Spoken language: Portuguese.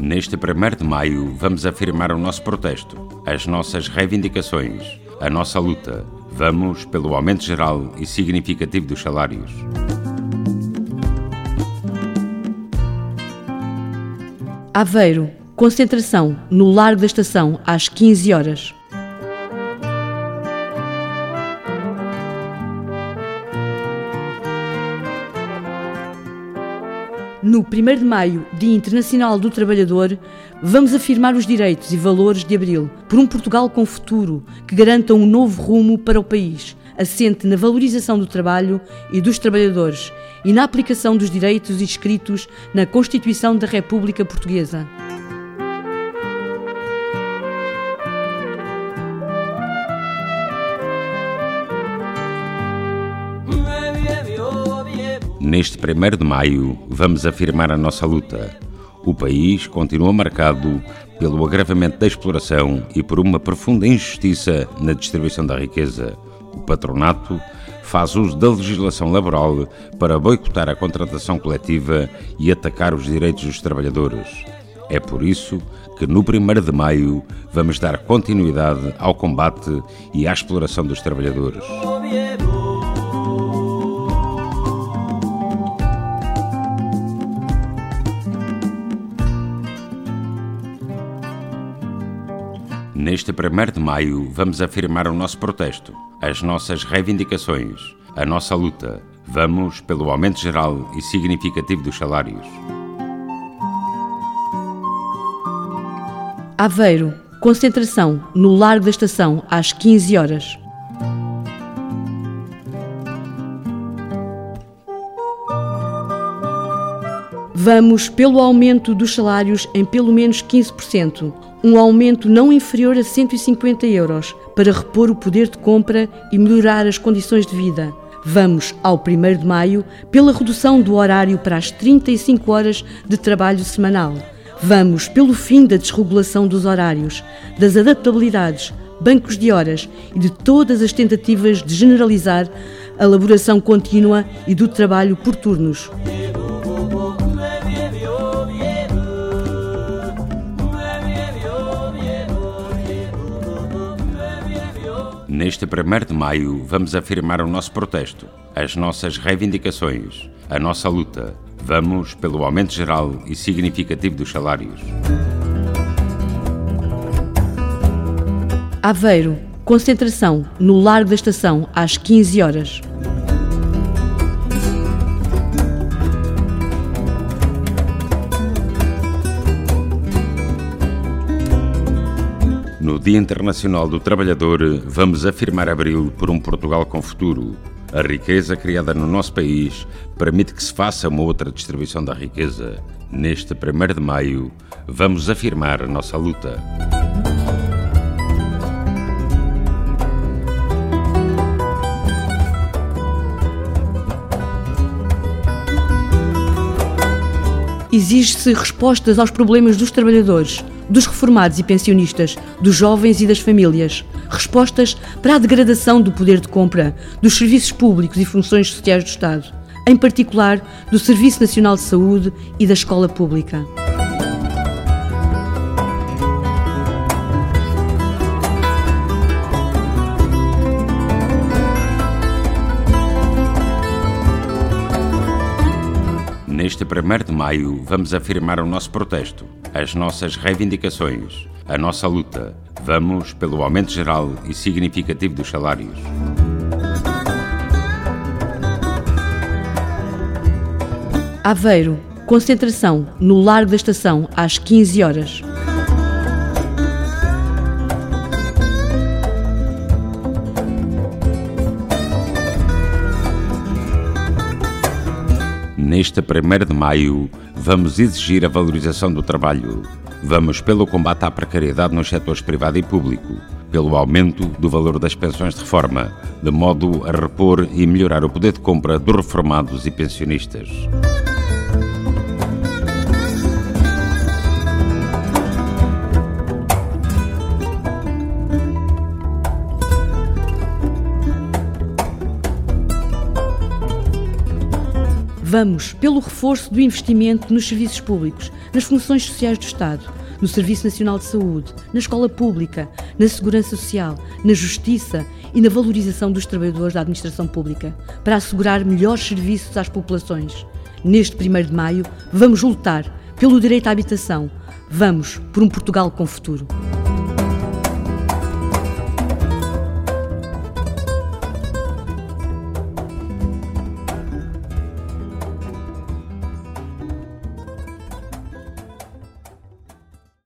Neste 1º de maio, vamos afirmar o nosso protesto, as nossas reivindicações, a nossa luta. Vamos pelo aumento geral e significativo dos salários. Aveiro, concentração no Largo da Estação às 15 horas. No 1º de maio, Dia Internacional do Trabalhador, vamos afirmar os direitos e valores de Abril por um Portugal com futuro que garanta um novo rumo para o país, assente na valorização do trabalho e dos trabalhadores e na aplicação dos direitos inscritos na Constituição da República Portuguesa. Neste 1º de maio, vamos afirmar a nossa luta. O país continua marcado pelo agravamento da exploração e por uma profunda injustiça na distribuição da riqueza. O patronato faz uso da legislação laboral para boicotar a contratação coletiva e atacar os direitos dos trabalhadores. É por isso que no 1º de maio vamos dar continuidade ao combate e à exploração dos trabalhadores. Neste 1º de maio, vamos afirmar o nosso protesto, as nossas reivindicações, a nossa luta. Vamos pelo aumento geral e significativo dos salários. Aveiro, concentração no Largo da Estação às 15 horas. Vamos pelo aumento dos salários em pelo menos 15%, um aumento não inferior a 150 euros, para repor o poder de compra e melhorar as condições de vida. Vamos ao 1º de maio pela redução do horário para as 35 horas de trabalho semanal. Vamos pelo fim da desregulação dos horários, das adaptabilidades, bancos de horas e de todas as tentativas de generalizar a elaboração contínua e do trabalho por turnos. Neste 1º de maio, vamos afirmar o nosso protesto, as nossas reivindicações, a nossa luta. Vamos pelo aumento geral e significativo dos salários. Aveiro, concentração no Largo da Estação às 15 horas. No Dia Internacional do Trabalhador, vamos afirmar Abril por um Portugal com futuro. A riqueza criada no nosso país permite que se faça uma outra distribuição da riqueza. Neste 1º de maio, vamos afirmar a nossa luta. Exige-se respostas aos problemas dos trabalhadores, dos reformados e pensionistas, dos jovens e das famílias. Respostas para a degradação do poder de compra, dos serviços públicos e funções sociais do Estado, em particular do Serviço Nacional de Saúde e da escola pública. Neste 1º de maio, vamos afirmar o nosso protesto, as nossas reivindicações, a nossa luta. Vamos pelo aumento geral e significativo dos salários. Aveiro, concentração no Largo da Estação às 15 horas. Neste 1º de maio, vamos exigir a valorização do trabalho. Vamos pelo combate à precariedade nos setores privado e público, pelo aumento do valor das pensões de reforma, de modo a repor e melhorar o poder de compra dos reformados e pensionistas. Vamos pelo reforço do investimento nos serviços públicos, nas funções sociais do Estado, no Serviço Nacional de Saúde, na escola pública, na segurança social, na justiça e na valorização dos trabalhadores da administração pública, para assegurar melhores serviços às populações. Neste 1º de maio, vamos lutar pelo direito à habitação. Vamos por um Portugal com futuro.